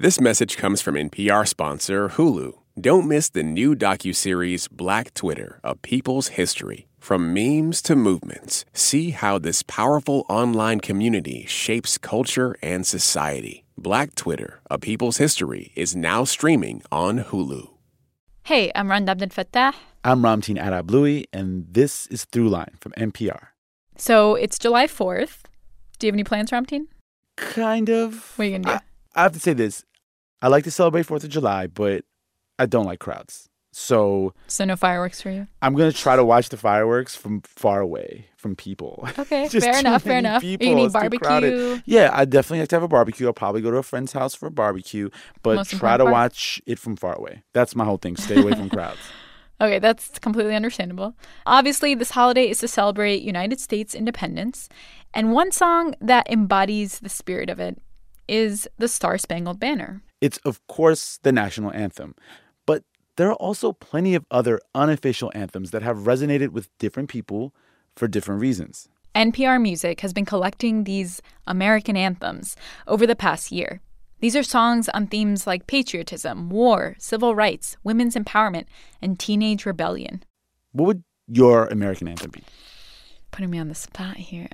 This message comes from NPR sponsor Hulu. Don't miss the new docuseries Black Twitter, A People's History. From memes to movements, see how this powerful online community shapes culture and society. Black Twitter, A People's History is now streaming on Hulu. Hey, I'm Rand Abdel Fattah. I'm Ramteen Arablouei, and this is Throughline from NPR. So it's July 4th. Do you have any plans, Ramteen? Kind of. What are you going to do? I have to say this. I like to celebrate 4th of July, but I don't like crowds. So no fireworks for you? I'm going to try to watch the fireworks from far away from people. Okay, fair enough. People. You need barbecue. Yeah, I definitely like to have a barbecue. I'll probably go to a friend's house for a barbecue, but try to watch it from far away. That's my whole thing. Stay away from crowds. Okay, that's completely understandable. Obviously, this holiday is to celebrate United States independence, and one song that embodies the spirit of it is the Star-Spangled Banner. It's, of course, the national anthem, but there are also plenty of other unofficial anthems that have resonated with different people for different reasons. NPR Music has been collecting these American anthems over the past year. These are songs on themes like patriotism, war, civil rights, women's empowerment, and teenage rebellion. What would your American anthem be? Putting me on the spot here.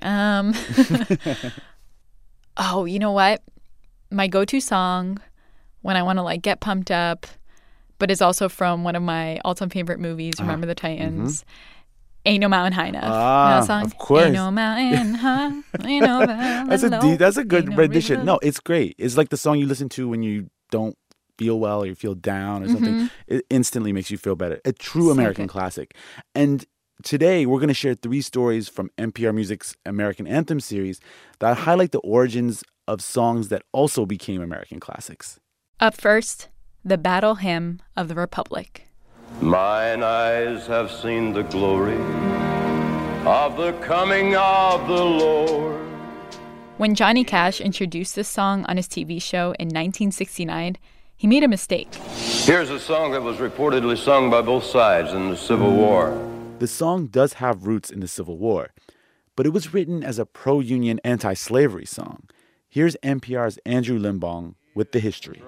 Oh, you know what? My go-to song when I want to get pumped up, but it's also from one of my all-time favorite movies, Remember the Titans. Ain't No Mountain High Enough. You know that song? Of course. Ain't no mountain high, ain't no valley That's a good rendition. river. No, it's great. It's like the song you listen to when you don't feel well or you feel down or something. It instantly makes you feel better. A true American classic. And today we're going to share 3 stories from NPR Music's American Anthem series that highlight the origins of songs that also became American classics. Up first, the Battle Hymn of the Republic. Mine eyes have seen the glory of the coming of the Lord. When Johnny Cash introduced this song on his TV show in 1969, he made a mistake. Here's a song that was reportedly sung by both sides in the Civil War. The song does have roots in the Civil War, but it was written as a pro-union, anti-slavery song. Here's NPR's Andrew Limbong with the history.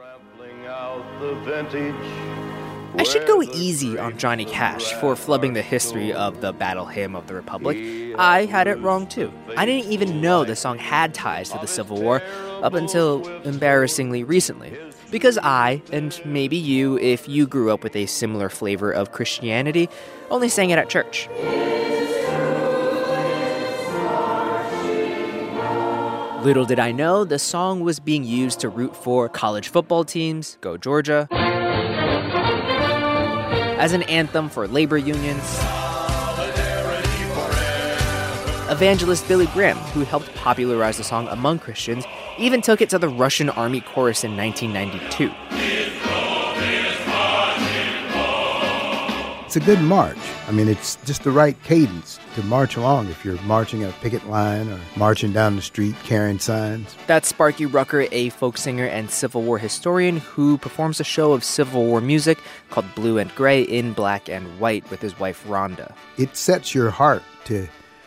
I should go easy on Johnny Cash for flubbing the history of the Battle Hymn of the Republic. I had it wrong, too. I didn't even know the song had ties to the Civil War up until embarrassingly recently. Because I, and maybe you, if you grew up with a similar flavor of Christianity, only sang it at church. Little did I know, the song was being used to root for college football teams, go Georgia, as an anthem for labor unions. Evangelist Billy Graham, who helped popularize the song among Christians, even took it to the Russian Army chorus in 1992. It's a good march. I mean, it's just the right cadence to march along if you're marching a picket line or marching down the street carrying signs. That's Sparky Rucker, a folk singer and Civil War historian who performs a show of Civil War music called Blue and Gray in black and white with his wife Rhonda. It sets your heart to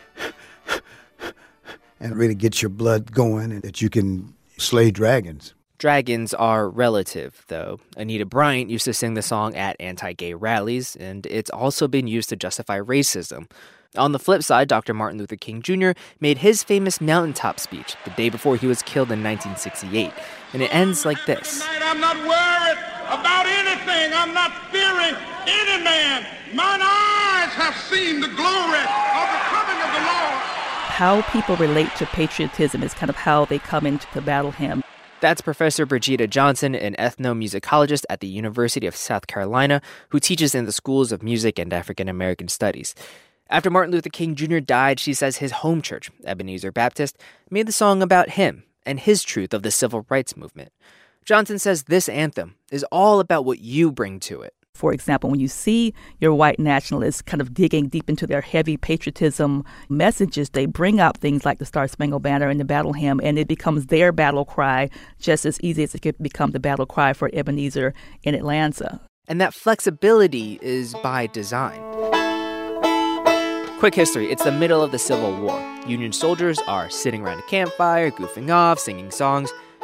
and really gets your blood going and that you can slay dragons. Dragons are relative, though. Anita Bryant used to sing the song at anti-gay rallies, and it's also been used to justify racism. On the flip side, Dr. Martin Luther King Jr. made his famous mountaintop speech the day before he was killed in 1968, and it ends like this. Tonight I'm not worried about anything. I'm not fearing any man. Mine eyes have seen the glory of the coming of the Lord. How people relate to patriotism is kind of how they come into the battle hymn. That's Professor Brigida Johnson, an ethnomusicologist at the University of South Carolina, who teaches in the schools of music and African American studies. After Martin Luther King Jr. died, she says his home church, Ebenezer Baptist, made the song about him and his truth of the civil rights movement. Johnson says this anthem is all about what you bring to it. For example, when you see your white nationalists kind of digging deep into their heavy patriotism messages, they bring up things like the Star-Spangled Banner and the battle hymn, and it becomes their battle cry just as easy as it could become the battle cry for Ebenezer in Atlanta. And that flexibility is by design. Quick history, it's the middle of the Civil War. Union soldiers are sitting around a campfire, goofing off, singing songs.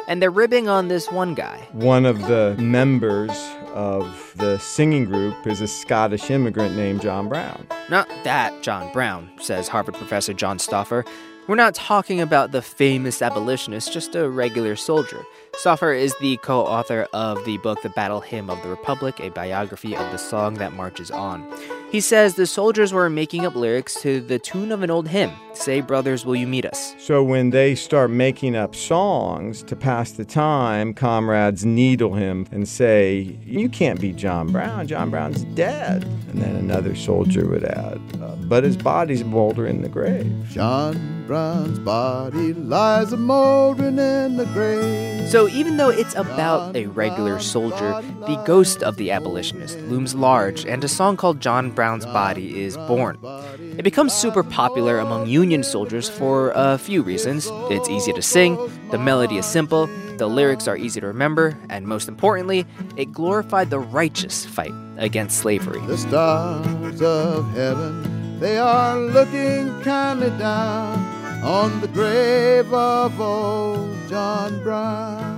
And they're ribbing on this one guy. One of the members of the singing group is a Scottish immigrant named John Brown. Not that John Brown, says Harvard professor John Stauffer. We're not talking about the famous abolitionist, just a regular soldier. Stauffer is the co-author of the book The Battle Hymn of the Republic, a biography of the song that marches on. He says the soldiers were making up lyrics to the tune of an old hymn, Say, Brothers, Will You Meet Us? So when they start making up songs to pass the time, comrades needle him and say, you can't be John Brown. John Brown's dead. And then another soldier would add, but his body's moldering in the grave. John Brown's body lies a-moldering in the grave. So even though it's about a regular soldier, the ghost of the abolitionist looms large, and a song called John Brown's Body is born. It becomes super popular among Union soldiers for a few reasons. It's easy to sing, the melody is simple, the lyrics are easy to remember, and most importantly, it glorified the righteous fight against slavery. The stars of heaven, they are looking kindly down on the grave of old John Brown.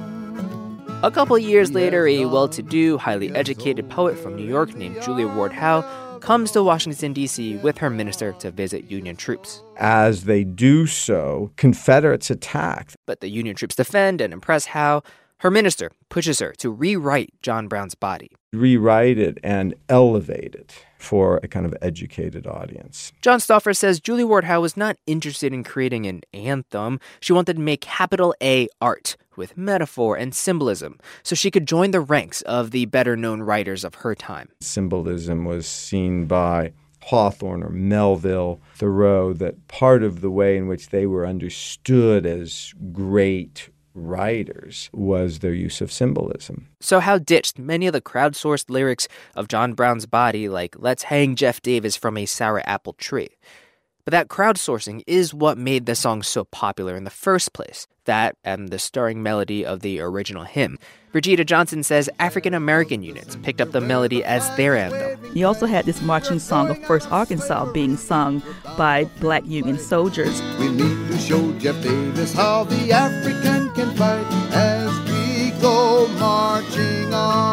A couple years later, a well-to-do, highly educated poet from New York named Julia Ward Howe comes to Washington, D.C. with her minister to visit Union troops. As they do so, Confederates attack. But the Union troops defend and impress Howe. Her minister pushes her to rewrite John Brown's Body. Rewrite it and elevate it for a kind of educated audience. John Stauffer says Julie Ward Howe was not interested in creating an anthem. She wanted to make capital A art with metaphor and symbolism so she could join the ranks of the better-known writers of her time. Symbolism was seen by Hawthorne or Melville, Thoreau, that part of the way in which they were understood as great writers was their use of symbolism. So Howe ditched many of the crowdsourced lyrics of John Brown's Body, like "Let's hang Jeff Davis from a sour apple tree." But that crowdsourcing is what made the song so popular in the first place. That and the stirring melody of the original hymn. Brigida Johnson says African-American units picked up the melody as their anthem. You also had this marching song of First Arkansas being sung by Black Union soldiers. We need to show Jeff Davis how the African can fight as we go marching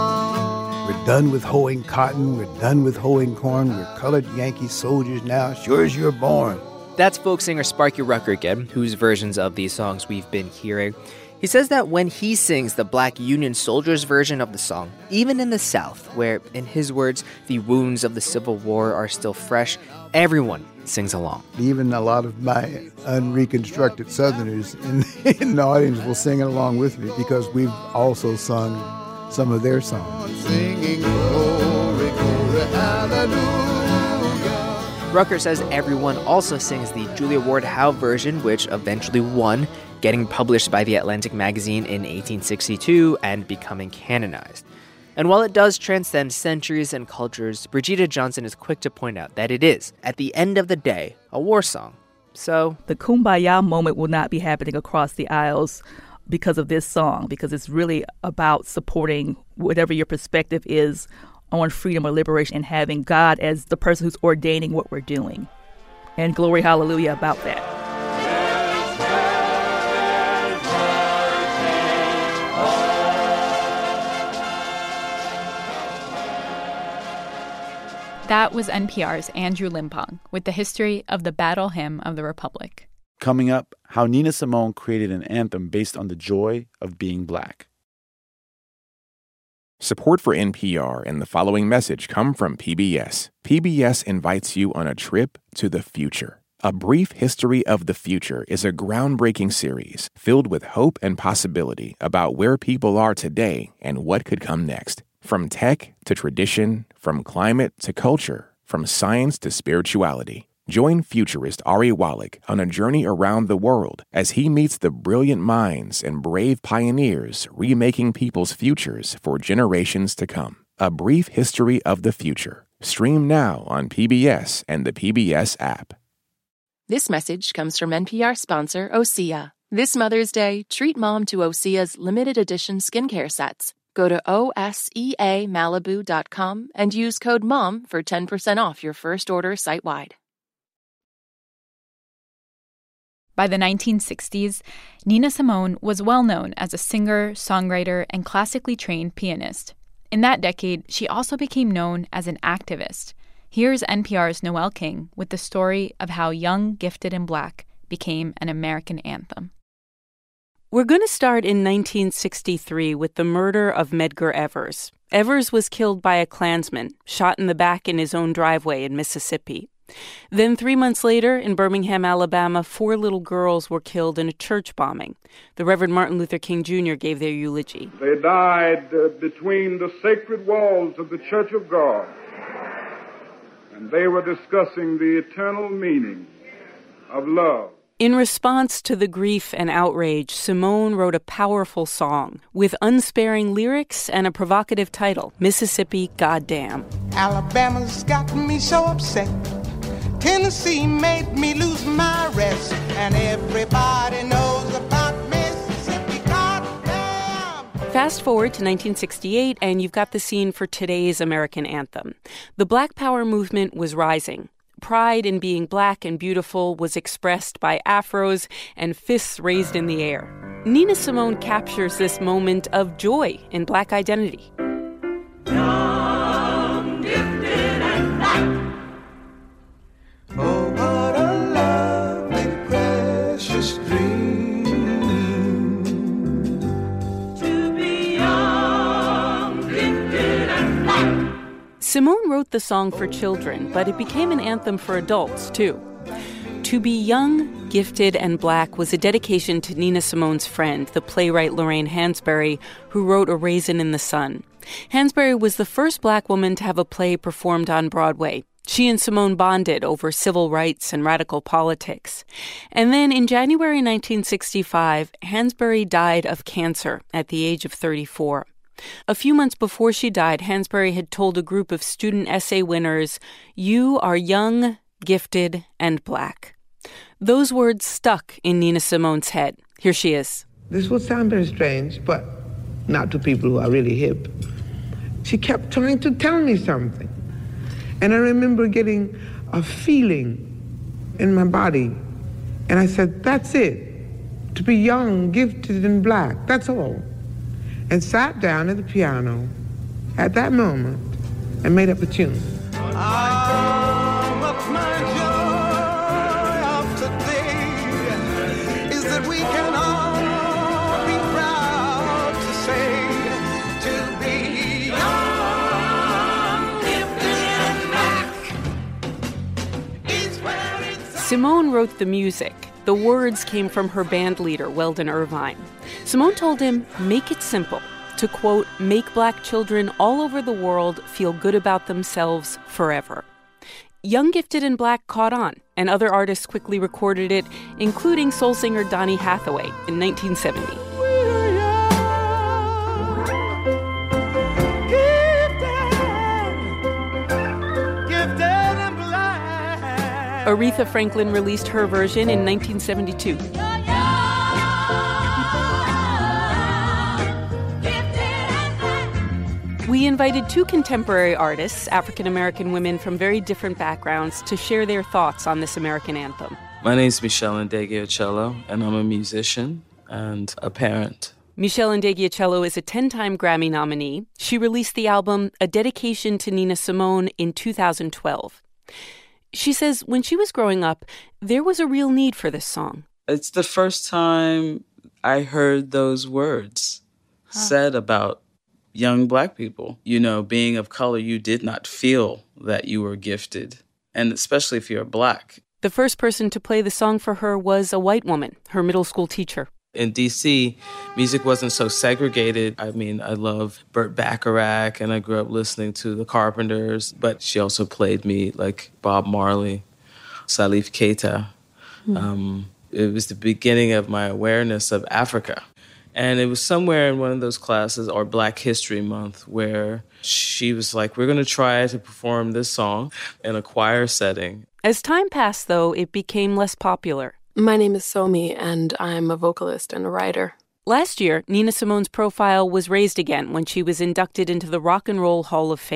on. We're done with hoeing cotton. We're done with hoeing corn. We're colored Yankee soldiers now, sure as you're born. That's folk singer Sparky Rucker again, whose versions of these songs we've been hearing. He says that when he sings the Black Union soldiers' version of the song, even in the South, where, in his words, the wounds of the Civil War are still fresh, everyone sings along. Even a lot of my unreconstructed Southerners in the audience will sing it along with me because we've also sung some of their songs. Singing glory, glory, hallelujah. Rucker says everyone also sings the Julia Ward Howe version, which eventually won, getting published by the Atlantic magazine in 1862 and becoming canonized. And while it does transcend centuries and cultures, Brigida Johnson is quick to point out that it is, at the end of the day, a war song. So the Kumbaya moment will not be happening across the aisles because of this song, because it's really about supporting whatever your perspective is on freedom or liberation and having God as the person who's ordaining what we're doing. And glory, hallelujah about that. That was NPR's Andrew Limpong with the history of the Battle Hymn of the Republic. Coming up, how Nina Simone created an anthem based on the joy of being Black. Support for NPR and the following message come from PBS. PBS invites you on a trip to the future. A Brief History of the Future is a groundbreaking series filled with hope and possibility about where people are today and what could come next. From tech to tradition, from climate to culture, from science to spirituality. Join futurist Ari Wallach on a journey around the world as he meets the brilliant minds and brave pioneers remaking people's futures for generations to come. A Brief History of the Future. Stream now on PBS and the PBS app. This message comes from NPR sponsor Osea. This Mother's Day, treat mom to Osea's limited edition skincare sets. Go to OSEAMalibu.com and use code MOM for 10% off your first order site-wide. By the 1960s, Nina Simone was well known as a singer, songwriter, and classically trained pianist. In that decade, she also became known as an activist. Here's NPR's Noel King with the story of how Young, Gifted, and Black became an American anthem. We're going to start in 1963 with the murder of Medgar Evers. Evers was killed by a Klansman, shot in the back in his own driveway in Mississippi. Then 3 months later, in Birmingham, Alabama, 4 little girls were killed in a church bombing. The Reverend Martin Luther King Jr. gave their eulogy. They died between the sacred walls of the Church of God, and they were discussing the eternal meaning of love. In response to the grief and outrage, Simone wrote a powerful song with unsparing lyrics and a provocative title, Mississippi Goddamn. Alabama's got me so upset. Tennessee made me lose my rest. And everybody knows about Mississippi Goddamn. Fast forward to 1968, and you've got the scene for today's American anthem. The Black Power movement was rising. Pride in being black and beautiful was expressed by afros and fists raised in the air. Nina Simone captures this moment of joy in black identity. Young, gifted, and black. Oh, what a lovely, precious dream. To be young, gifted, and black. Simone wrote the song for children, but it became an anthem for adults, too. To Be Young, Gifted, and Black was a dedication to Nina Simone's friend, the playwright Lorraine Hansberry, who wrote A Raisin in the Sun. Hansberry was the first black woman to have a play performed on Broadway. She and Simone bonded over civil rights and radical politics. And then in January 1965, Hansberry died of cancer at the age of 34. A few months before she died, Hansberry had told a group of student essay winners, "You are young, gifted, and black." Those words stuck in Nina Simone's head. Here she is. This will sound very strange, but not to people who are really hip. She kept trying to tell me something. And I remember getting a feeling in my body. And I said, that's it. To be young, gifted, and black. That's all. And sat down at the piano at that moment and made up a tune. My joy of today is that we can all be proud to say, to be young, gifted, and black is where it's. Simone wrote the music. The words came from her band leader, Weldon Irvine. Simone told him, make it simple, to, quote, make black children all over the world feel good about themselves forever. Young, Gifted, and Black caught on, and other artists quickly recorded it, including soul singer Donny Hathaway in 1970. Aretha Franklin released her version in 1972. We invited 2 contemporary artists, African-American women from very different backgrounds, to share their thoughts on this American anthem. My name is Michelle Ndegeocello, and I'm a musician and a parent. Michelle Ndegeocello is a 10-time Grammy nominee. She released the album A Dedication to Nina Simone in 2012. She says when she was growing up, there was a real need for this song. It's the first time I heard those words said about young black people. You know, being of color, you did not feel that you were gifted, and especially if you're black. The first person to play the song for her was a white woman, her middle school teacher. In D.C., music wasn't so segregated. I mean, I love Burt Bacharach, and I grew up listening to the Carpenters, but she also played me like Bob Marley, Salif Keita. It was the beginning of my awareness of Africa. And it was somewhere in one of those classes, or Black History Month, where she was like, we're going to try to perform this song in a choir setting. As time passed, though, it became less popular. My name is Somi, and I'm a vocalist and a writer. Last year, Nina Simone's profile was raised again when she was inducted into the Rock and Roll Hall of Fame.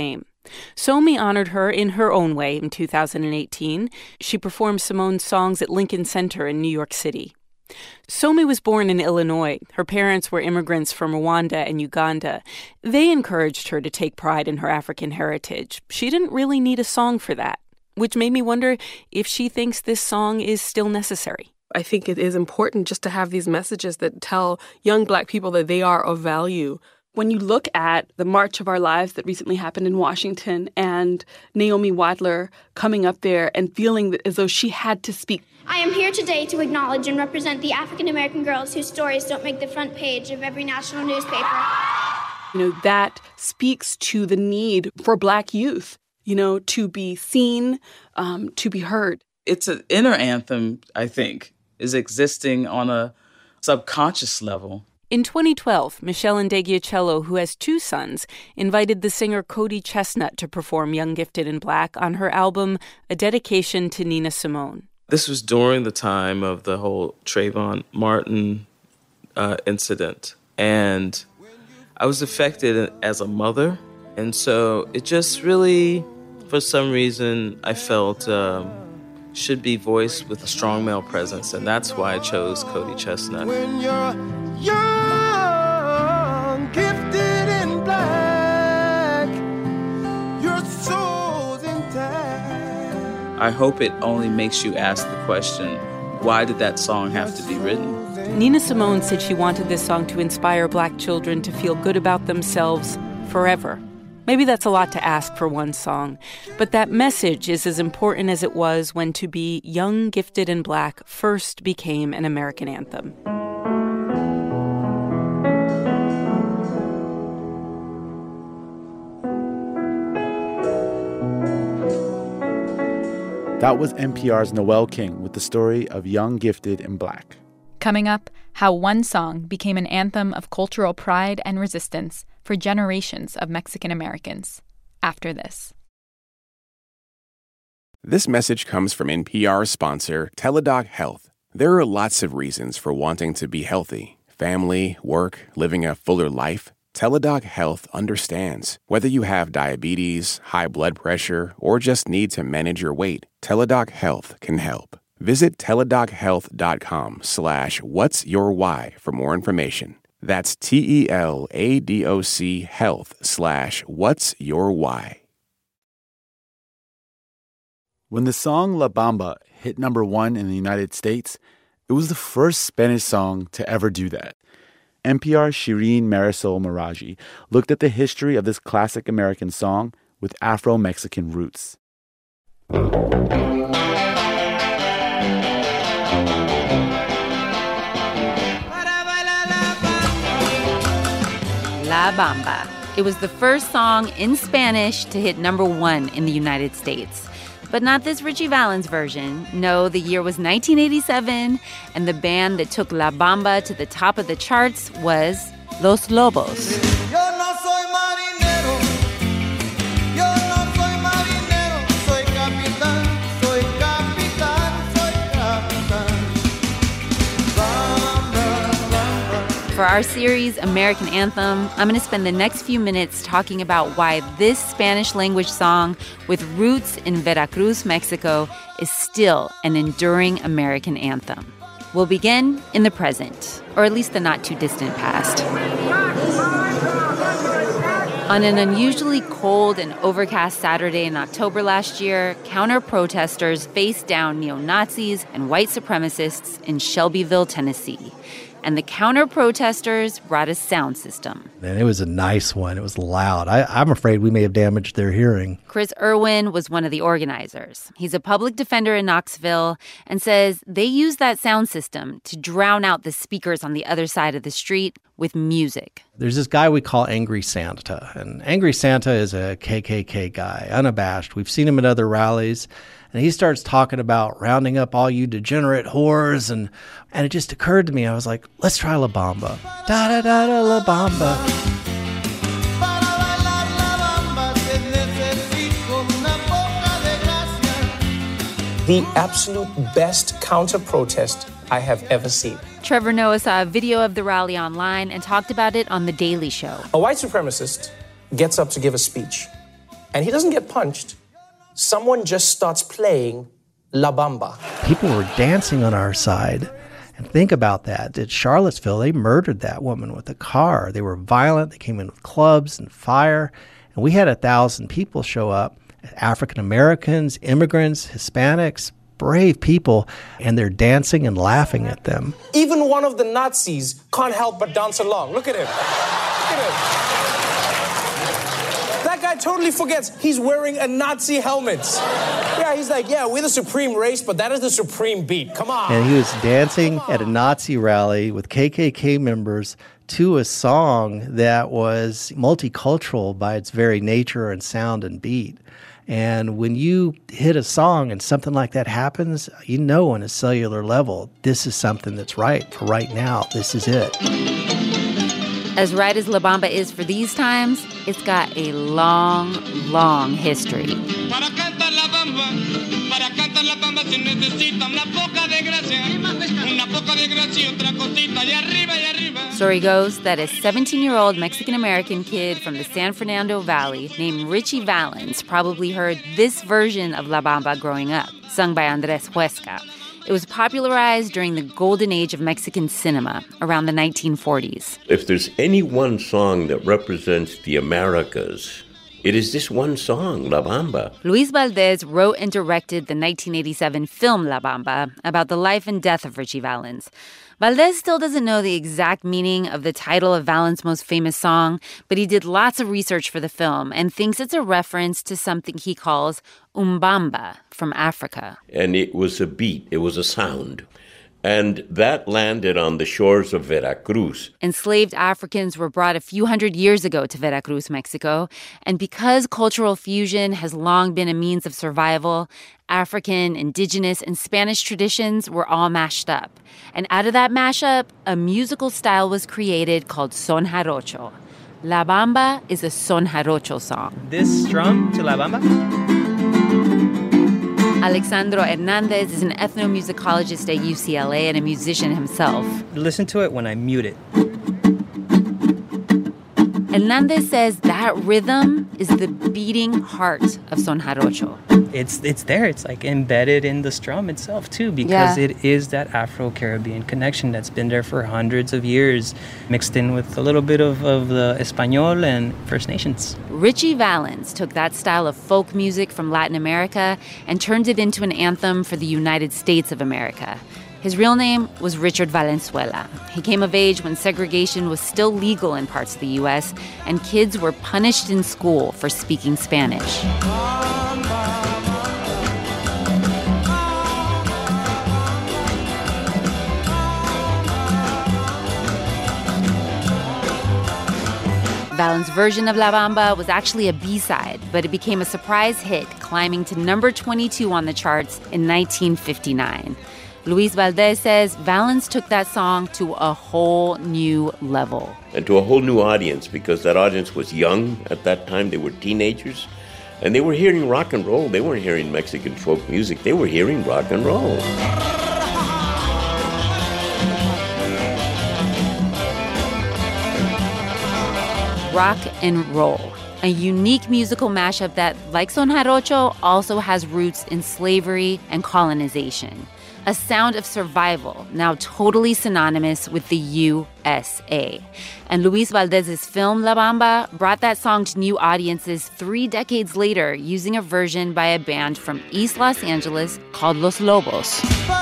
Somi honored her in her own way in 2018. She performed Simone's songs at Lincoln Center in New York City. Somi was born in Illinois. Her parents were immigrants from Rwanda and Uganda. They encouraged her to take pride in her African heritage. She didn't really need a song for that, which made me wonder if she thinks this song is still necessary. I think it is important just to have these messages that tell young Black people that they are of value. When you look at the March of Our Lives that recently happened in Washington and Naomi Wadler coming up there and feeling as though she had to speak. I am here today to acknowledge and represent the African American girls whose stories don't make the front page of every national newspaper. That speaks to the need for Black youth, to be seen, to be heard. It's an inner anthem, I think, is existing on a subconscious level. In 2012, Michelle Ndegeocello, who has 2 sons, invited the singer Cody Chestnut to perform Young, Gifted, and Black on her album, A Dedication to Nina Simone. This was during the time of the whole Trayvon Martin incident. And I was affected as a mother. And so it just really, for some reason, I felt should be voiced with a strong male presence. And that's why I chose Cody Chestnut. When you're young, gifted and black, your soul's intact. I hope it only makes you ask the question, why did that song have to be written? Nina Simone said she wanted this song to inspire Black children to feel good about themselves forever. Maybe that's a lot to ask for one song, but that message is as important as it was when To Be Young, Gifted, and Black first became an American anthem. That was NPR's Noel King with the story of Young, Gifted, and Black. Coming up, how one song became an anthem of cultural pride and resistance for generations of Mexican Americans. After this. This message comes from NPR sponsor Teladoc Health. There are lots of reasons for wanting to be healthy. Family, work, living a fuller life. Teladoc Health understands. Whether you have diabetes, high blood pressure, or just need to manage your weight, Teladoc Health can help. Visit teladochealth.com/whatsyourwhy for more information. That's TELADOC health/whatsyourwhy. When the song La Bamba hit number 1 in the United States, it was the first Spanish song to ever do that. NPR's Shireen Marisol Meraji looked at the history of this classic American song with Afro-Mexican roots. La Bamba. It was the first song in Spanish to hit number 1 in the United States. But not this Richie Valens version. No, the year was 1987, and the band that took La Bamba to the top of the charts was Los Lobos. For our series, American Anthem, I'm going to spend the next few minutes talking about why this Spanish-language song with roots in Veracruz, Mexico, is still an enduring American anthem. We'll begin in the present, or at least the not-too-distant past. On an unusually cold and overcast Saturday in October last year, counter-protesters faced down neo-Nazis and white supremacists in Shelbyville, Tennessee. And the counter-protesters brought a sound system. And it was a nice one. It was loud. I'm afraid we may have damaged their hearing. Chris Irwin was one of the organizers. He's a public defender in Knoxville and says they use that sound system to drown out the speakers on the other side of the street with music. There's this guy we call Angry Santa. And Angry Santa is a KKK guy, unabashed. We've seen him at other rallies. And he starts talking about rounding up all you degenerate whores. And it just occurred to me, I was like, let's try La Bamba. Da-da-da-da La Bamba. The absolute best counter-protest I have ever seen. Trevor Noah saw a video of the rally online and talked about it on The Daily Show. A white supremacist gets up to give a speech. and he doesn't get punched, someone just starts playing La Bamba. People were dancing on our side. And think about that. At Charlottesville, they murdered that woman with a car. They were violent. They came in with clubs and fire. And we had 1,000 people show up, African Americans, immigrants, Hispanics, brave people, and they're dancing and laughing at them. Even one of the Nazis can't help but dance along. Look at him. Look at him. That guy totally forgets he's wearing a Nazi helmet. Yeah, he's like, yeah, we're the supreme race, but that is the supreme beat. Come on. And he was dancing at a Nazi rally with KKK members to a song that was multicultural by its very nature and sound and beat. And when you hit a song and something like that happens, you know on a cellular level, this is something that's right for right now. This is it. As right as La Bamba is for these times, it's got a long, long history. Story goes that a 17-year-old Mexican-American kid from the San Fernando Valley named Richie Valens probably heard this version of La Bamba growing up, sung by Andres Huesca. It was popularized during the golden age of Mexican cinema around the 1940s. If there's any one song that represents the Americas, it is this one song, La Bamba. Luis Valdez wrote and directed the 1987 film La Bamba about the life and death of Richie Valens. Valdez still doesn't know the exact meaning of the title of Valens' most famous song, but he did lots of research for the film and thinks it's a reference to something he calls umbamba from Africa. And it was a beat, it was a sound. And that landed on the shores of Veracruz. Enslaved Africans were brought a few hundred years ago to Veracruz, Mexico. And because cultural fusion has long been a means of survival, African, indigenous, and Spanish traditions were all mashed up. And out of that mashup, a musical style was created called son jarocho. La Bamba is a son jarocho song. This strum to La Bamba? Alexandro Hernandez is an ethnomusicologist at UCLA and a musician himself. Listen to it when I mute it. Hernandez says that rhythm is the beating heart of son jarocho. It's there. It's like embedded in the strum itself, too, because it is that Afro-Caribbean connection that's been there for hundreds of years, mixed in with a little bit of the Espanol and First Nations. Richie Valens took that style of folk music from Latin America and turned it into an anthem for the United States of America. His real name was Richard Valenzuela. He came of age when segregation was still legal in parts of the U.S., and kids were punished in school for speaking Spanish. Valens' version of La Bamba was actually a B-side, but it became a surprise hit, climbing to number 22 on the charts in 1959. Luis Valdez says Valens took that song to a whole new level. And to a whole new audience, because that audience was young at that time. They were teenagers, and they were hearing rock and roll. They weren't hearing Mexican folk music. They were hearing rock and roll. Rock and roll, a unique musical mashup that, like son jarocho, also has roots in slavery and colonization. A sound of survival, now totally synonymous with the USA. And Luis Valdez's film La Bamba brought that song to new audiences 3 decades later using a version by a band from East Los Angeles called Los Lobos.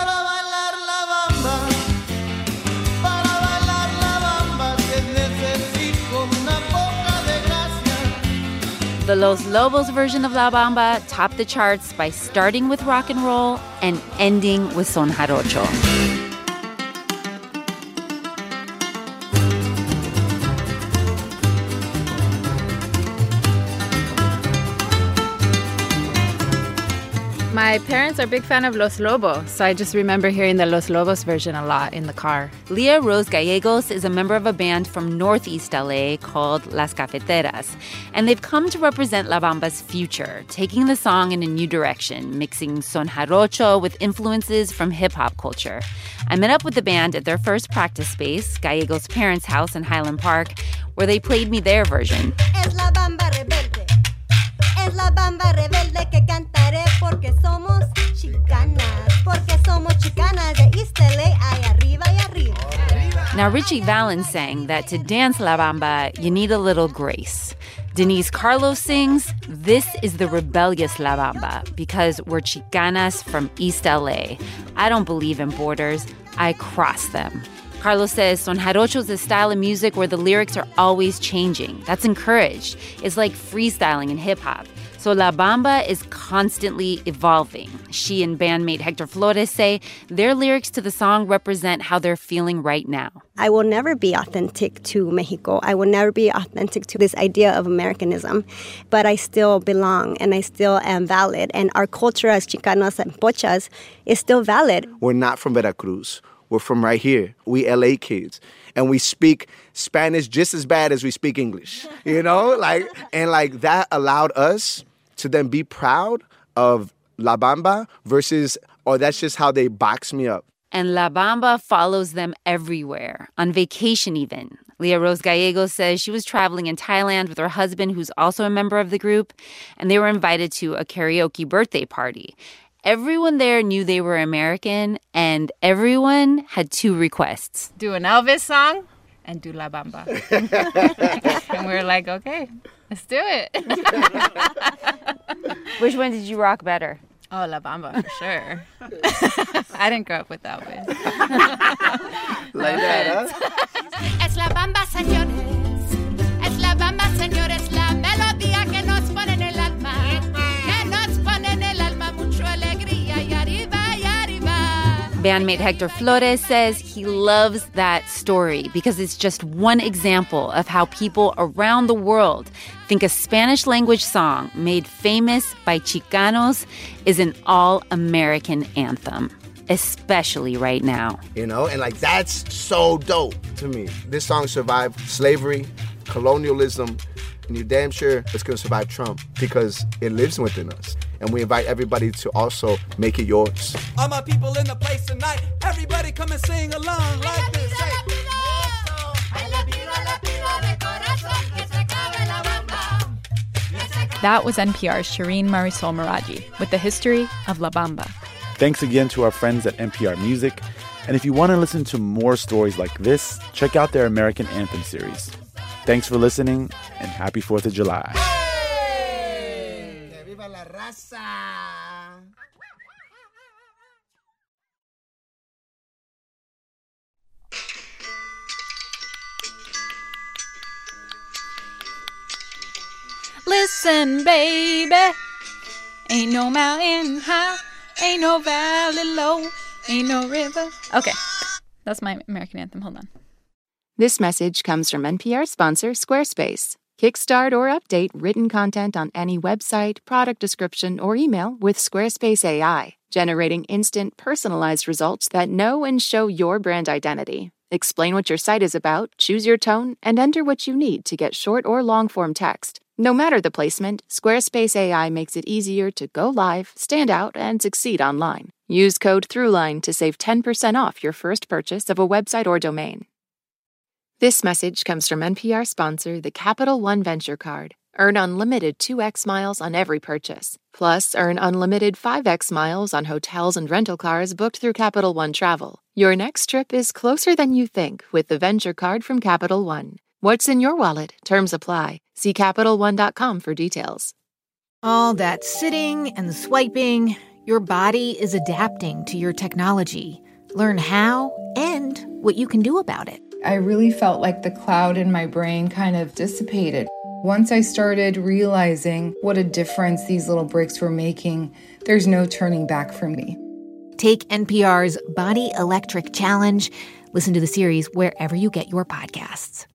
The Los Lobos version of La Bamba topped the charts by starting with rock and roll and ending with son jarocho. My parents are a big fan of Los Lobos, so I just remember hearing the Los Lobos version a lot in the car. Leah Rose Gallegos is a member of a band from Northeast LA called Las Cafeteras, and they've come to represent La Bamba's future, taking the song in a new direction, mixing son jarocho with influences from hip-hop culture. I met up with the band at their first practice space, Gallegos' parents' house in Highland Park, where they played me their version. Es la Bamba rebelde. Es la Now, Richie Valens sang that to dance La Bamba, you need a little grace. Denise Carlos sings, this is the rebellious La Bamba because we're Chicanas from East LA. I don't believe in borders. I cross them. Carlos says Son Jarocho's a style of music where the lyrics are always changing. That's encouraged. It's like freestyling in hip-hop. So La Bamba is constantly evolving. She and bandmate Hector Flores say their lyrics to the song represent how they're feeling right now. I will never be authentic to Mexico. I will never be authentic to this idea of Americanism. But I still belong and I still am valid. And our culture as Chicanos and Pochas is still valid. We're not from Veracruz. We're from right here. We LA kids. And we speak Spanish just as bad as we speak English. You know? And that allowed us to then be proud of La Bamba versus, oh, that's just how they box me up. And La Bamba follows them everywhere, on vacation even. Leah Rose Gallego says she was traveling in Thailand with her husband, who's also a member of the group, and they were invited to a karaoke birthday party. Everyone there knew they were American, and everyone had 2 requests. Do an Elvis song and do La Bamba. And we were like, okay, let's do it. Which one did you rock better? Oh, La Bamba, for sure. I didn't grow up with Elvis. Like that, huh? Es La Bamba, señores. Es La Bamba, señores. La melodía que nos pone en el alma. Que nos pone en el alma mucho alegría. Y arriba, y arriba. Bandmate Hector Flores says he loves that story because it's just one example of how people around the world think a Spanish-language song made famous by Chicanos is an all-American anthem, especially right now. You know, and that's so dope to me. This song survived slavery, colonialism, and you're damn sure it's going to survive Trump because it lives within us. And we invite everybody to also make it yours. All my people in the place tonight, everybody come and sing along like this. That was NPR's Shireen Marisol Meraji with the history of La Bamba. Thanks again to our friends at NPR Music. And if you want to listen to more stories like this, check out their American Anthem series. Thanks for listening, and happy 4th of July. Hey! Que viva la raza! Listen, baby, ain't no mountain high, ain't no valley low, ain't no river. Okay, that's my American anthem. Hold on. This message comes from NPR sponsor Squarespace. Kickstart or update written content on any website, product description, or email with Squarespace AI, generating instant, personalized results that know and show your brand identity. Explain what your site is about, choose your tone, and enter what you need to get short or long-form text. No matter the placement, Squarespace AI makes it easier to go live, stand out, and succeed online. Use code THROUGHLINE to save 10% off your first purchase of a website or domain. This message comes from NPR sponsor, the Capital One Venture Card. Earn unlimited 2x miles on every purchase. Plus, earn unlimited 5x miles on hotels and rental cars booked through Capital One Travel. Your next trip is closer than you think with the Venture Card from Capital One. What's in your wallet? Terms apply. See CapitalOne.com for details. All that sitting and swiping, your body is adapting to your technology. Learn how and what you can do about it. I really felt like the cloud in my brain kind of dissipated. Once I started realizing what a difference these little breaks were making, there's no turning back for me. Take NPR's Body Electric Challenge. Listen to the series wherever you get your podcasts.